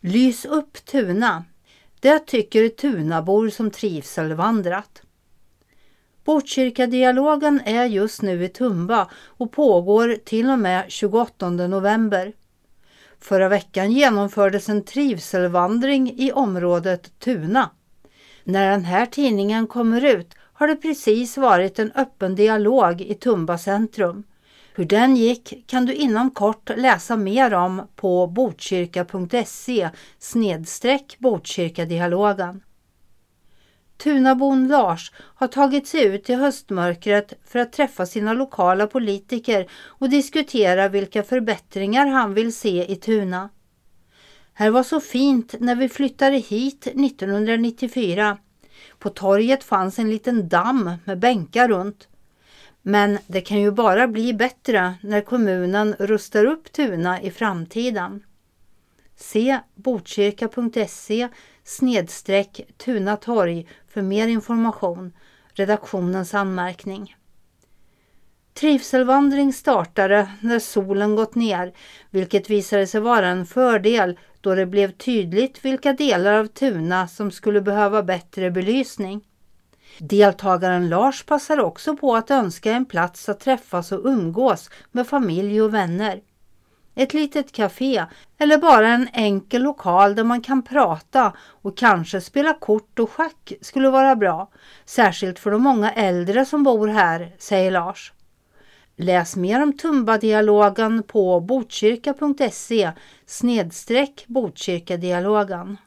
Lys upp Tuna. Det tycker Tunabor som trivselvandrat. Botkyrkadialogen är just nu i Tumba och pågår till och med 28 november. Förra veckan genomfördes en trivselvandring i området Tuna. När den här tidningen kommer ut har det precis varit en öppen dialog i Tumba centrum. Hur den gick kan du inom kort läsa mer om på botkyrka.se/botkyrkadialogen. Tunabon Lars har tagit sig ut i höstmörkret för att träffa sina lokala politiker och diskutera vilka förbättringar han vill se i Tuna. Här var så fint när vi flyttade hit 1994. På torget fanns en liten damm med bänkar runt. Men det kan ju bara bli bättre när kommunen rustar upp Tuna i framtiden. Se botkyrka.se/Tunatorg för mer information. Redaktionens anmärkning. Trivselvandring startade när solen gått ner, vilket visade sig vara en fördel då det blev tydligt vilka delar av Tuna som skulle behöva bättre belysning. Deltagaren Lars passar också på att önska en plats att träffas och umgås med familj och vänner. Ett litet café eller bara en enkel lokal där man kan prata och kanske spela kort och schack skulle vara bra, särskilt för de många äldre som bor här, säger Lars. Läs mer om Tumba-dialogen på botkyrka.se/botkyrkadialogen.